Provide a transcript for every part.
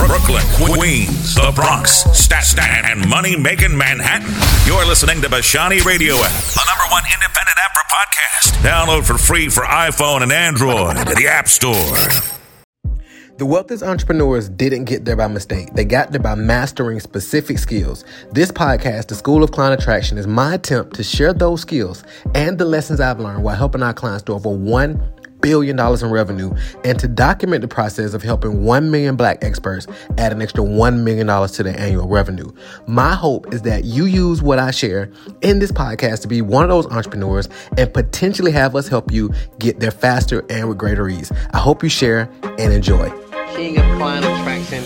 Brooklyn, Queens, the Bronx, Staten, and money-making Manhattan. You're listening to Bashani Radio app, the #1 independent app for podcasts. Download for free for iPhone and Android at the App Store. The wealthiest entrepreneurs didn't get there by mistake. They got there by mastering specific skills. This podcast, The School of Client Attraction, is my attempt to share those skills and the lessons I've learned while helping our clients to over $1 billion in revenue, and to document the process of helping 1 million Black experts add an extra $1 million to their annual revenue. My hope is that you use what I share in this podcast to be one of those entrepreneurs and potentially have us help you get there faster and with greater ease. I hope you share and enjoy. King of Client Attraction.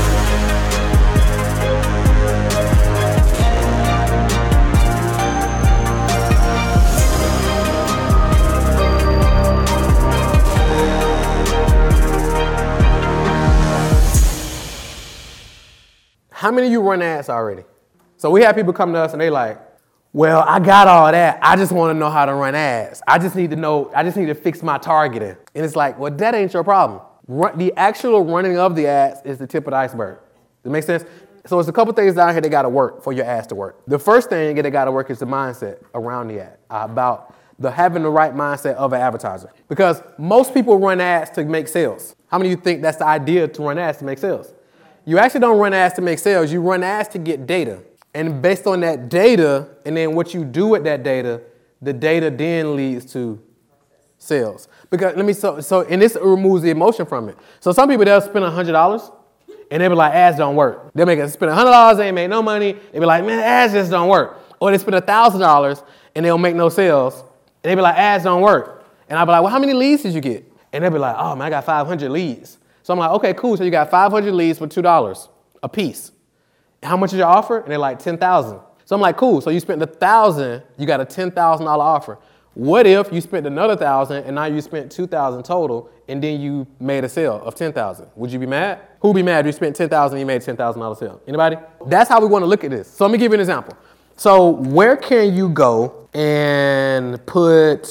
How many of you run ads already? So we have people come to us and they like, well, I got all that. I just want to know how to run ads. I just need to fix my targeting. And it's like, well, that ain't your problem. The actual running of the ads is the tip of the iceberg. Does that make sense? So it's a couple things down here that got to work for your ads to work. The first thing that got to work is the mindset around the ad, about having the right mindset of an advertiser. Because most people run ads to make sales. How many of you think that's the idea, to run ads to make sales? You actually don't run ads to make sales. You run ads to get data. And based on that data, and then what you do with that data, the data then leads to sales. Because and this removes the emotion from it. So some people, they'll spend $100 and they'll be like, ads don't work. They'll spend $100, they ain't make no money. They'll be like, man, ads just don't work. Or they spend $1,000 and they'll make no sales. And they'll be like, ads don't work. And I'll be like, well, how many leads did you get? And they'll be like, oh man, I got 500 leads. So I'm like, okay, cool. So you got 500 leads for $2 a piece. How much is your offer? And they're like $10,000. So I'm like, cool. So you spent $1,000, you got a $10,000 offer. What if you spent another $1,000 and now you spent $2,000 total and then you made a sale of $10,000? Would you be mad? Who'd be mad if you spent $10,000 and you made a $10,000 sale? Anybody? That's how we want to look at this. So let me give you an example. So where can you go and put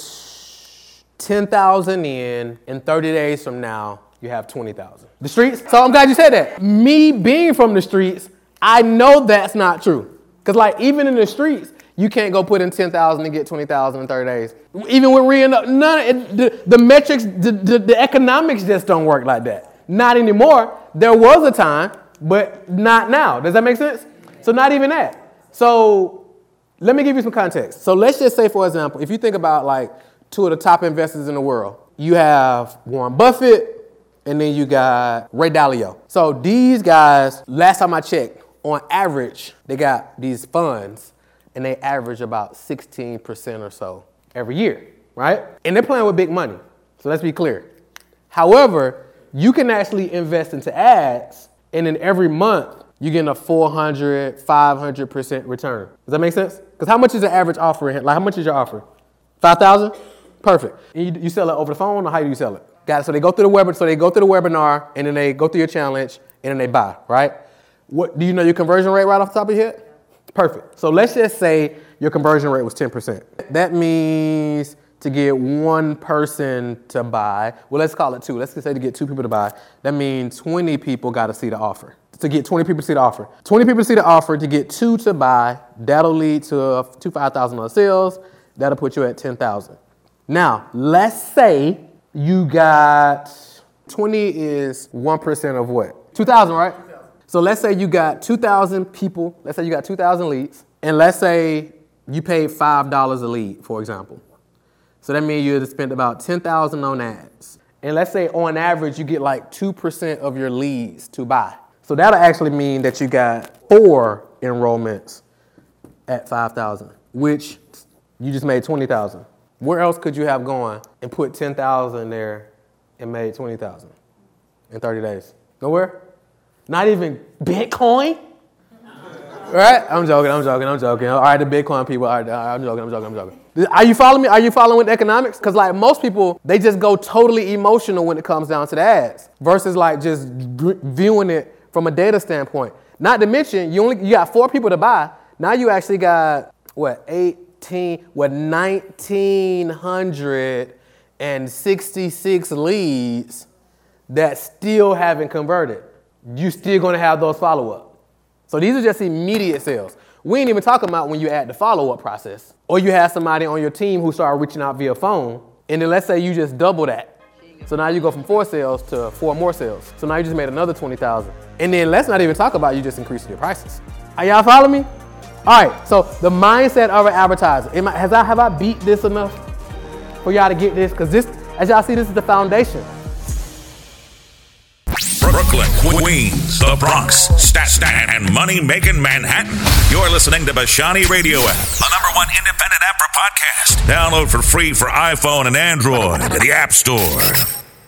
$10,000 in 30 days from now? You have 20,000. The streets? So I'm glad you said that. Me being from the streets, I know that's not true. Because like even in the streets, you can't go put in 10,000 and get 20,000 in 30 days. Even with the metrics, the economics just don't work like that. Not anymore. There was a time, but not now. Does that make sense? So not even that. So let me give you some context. So let's just say, for example, if you think about like two of the top investors in the world, you have Warren Buffett, and then you got Ray Dalio. So these guys, last time I checked, on average, they got these funds, and they average about 16% or so every year, right? And they're playing with big money. So let's be clear. However, you can actually invest into ads, and then every month, you're getting a 400, 500% return. Does that make sense? Because how much is the average offer? Like, how much is your offer? 5,000? Perfect. And you sell it over the phone, or how do you sell it? Got it. So they go through the webinar, and then they go through your challenge, and then they buy, right? What do you know your conversion rate right off the top of your head? Perfect. So let's just say your conversion rate was 10%. That means to get one person to buy, well, let's call it two. Let's just say to get two people to buy, that means 20 people got to see the offer. To get 20 people to see the offer. 20 people to see the offer, to get two to buy, that'll lead to $5,000 sales. That'll put you at 10,000. Now, let's say you got 20 is 1% of what? 2,000, right? So let's say you got 2,000 people. Let's say you got 2,000 leads. And let's say you paid $5 a lead, for example. So that means you would have spent about 10,000 on ads. And let's say on average, you get like 2% of your leads to buy. So that'll actually mean that you got 4 enrollments at 5,000, which you just made 20,000. Where else could you have gone and put 10,000 there and made 20,000 in 30 days? Nowhere? Not even Bitcoin? Right? I'm joking. All right, the Bitcoin people. All right, I'm joking. Are you following me? Are you following with the economics? Because like most people, they just go totally emotional when it comes down to the ads versus like just viewing it from a data standpoint. Not to mention, you got 4 people to buy. Now you actually got, 1,966 leads that still haven't converted. you still gonna have those follow-up. So these are just immediate sales. We ain't even talking about when you add the follow-up process. Or you have somebody on your team who started reaching out via phone, and then let's say you just double that. So now you go from 4 sales to 4 more sales. So now you just made another 20,000. And then let's not even talk about you just increasing your prices. Are y'all following me? All right, so the mindset of an advertiser. Have I beat this enough for y'all to get this? Because this, as y'all see, this is the foundation. Brooklyn, Queens, the Bronx, Staten, and money-making Manhattan. You're listening to Bashani Radio app, the #1 independent app for podcasts. Download for free for iPhone and Android at the App Store.